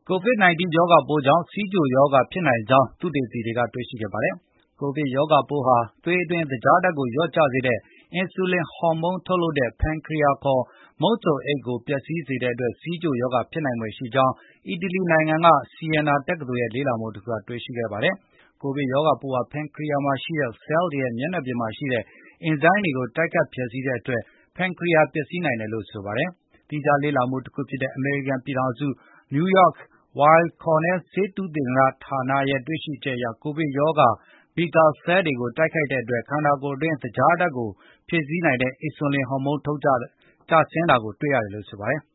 COVID-19 ရောဂါပိုးကြောင့် ဆီးချိုရောဂါဖြစ်နိုင်ကြောင်း သုတေသီတွေကတွေ့ရှိခဲ့ပါတယ်။ ကိုဗစ်ရောဂါပိုးဟာ သွေးအတွင်းသကြားဓာတ်ကိုလျော့ကျစေတဲ့ အင်ဆူလင်ဟော်မုန်းထုတ်လုပ်တဲ့ Pancreas ခေါ် မုတ်သုန်အိတ်ကိုပျက်စီးစေတဲ့အတွက် ဆီးချိုရောဂါဖြစ်နိုင်ဖွယ်ရှိကြောင်း အီတလီနိုင်ငံက Siena တက္ကသိုလ်ရဲ့လေ့လာမှုတခုကတွေ့ရှိခဲ့ပါတယ်။ ကိုဗစ်ရောဂါပိုးဟာ Pancreas မှာရှိတဲ့ ဆဲလ်တွေရဲ့မျက်နှာပြင်မှာရှိတဲ့အင်ဇိုင်းတွေကိုတိုက်ခိုက်ဖျက်ဆီးတဲ့အတွက် Pancreas ပျက်စီးနိုင်တယ်လို့ဆိုပါတယ်။ သီးခြားလေ့လာမှုတခုဖြစ်တဲ့ အမေရိကန်ပြည်ထောင်စု New York Weill Cornell ဆေးသုတေသနဌာနရဲ့တွေ့ရှိချက်အရ ကိုဗစ်ရောဂါဘီတာဆဲလ်တွေကိုတိုက်ခိုက်တဲ့အတွက် ခန္ဓာကိုယ်အတွင်း သကြားဓာတ်ကိုဖြည့်ဆည်းနိုင်တဲ့ အင်ဆူလင်ဟော်မုန်းထုတ်ကျဆင်းတာကိုတွေ့ရတယ်လို့ဆိုပါတယ်